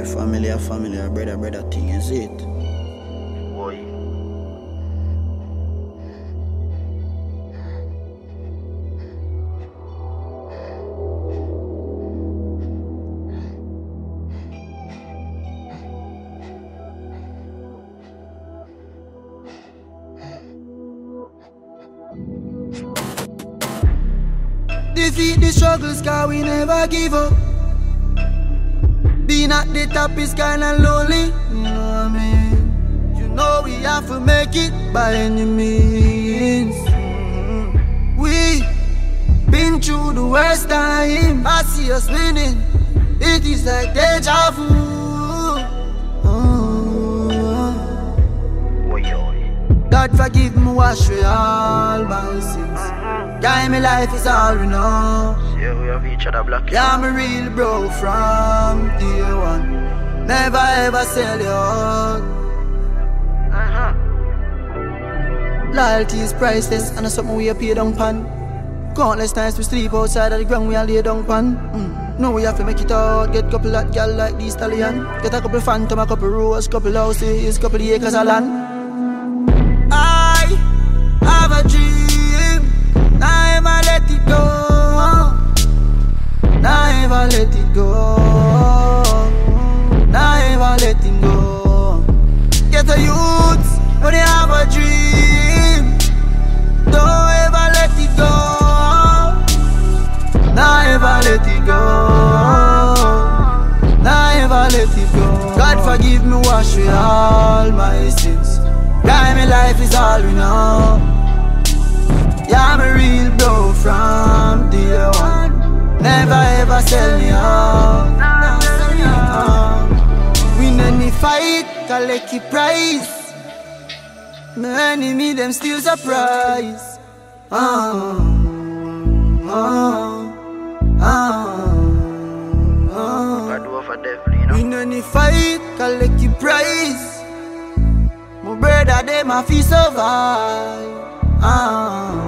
family, a brother thing, is it? Boy. Defeat the struggles, cause we never give up. Being at the top is kinda lonely, you know what I mean? You know we have to make it by any means. We been through the worst time. I see us winning, it is like deja vu. God forgive me, wash away all my sins. Guy, my life is all we know. Yeah, we have each other black. Yeah, I'm a real bro from day one. Never ever sell you out. Loyalty is priceless, and that's something we pay down pan. Countless nights we sleep outside of the ground, we all lay down pan. Now we have to make it out. Get couple of gal like the stallion. Get a couple phantom, a couple rose, couple houses, couple acres of land. I have a dream, never let it go. Never let it go. Never let it go. Get a youth, but they have a dream. Don't ever let it go. Never let it go. Never let it go. God forgive me, wash away all my sins. Guy, my life is all we know. Yeah, I'm a real bro from day one. Never ever sell me out. Win any fight, collect the prize. My enemy, them still surprise. Win any fight, collect the prize. My brother, they my fee survive.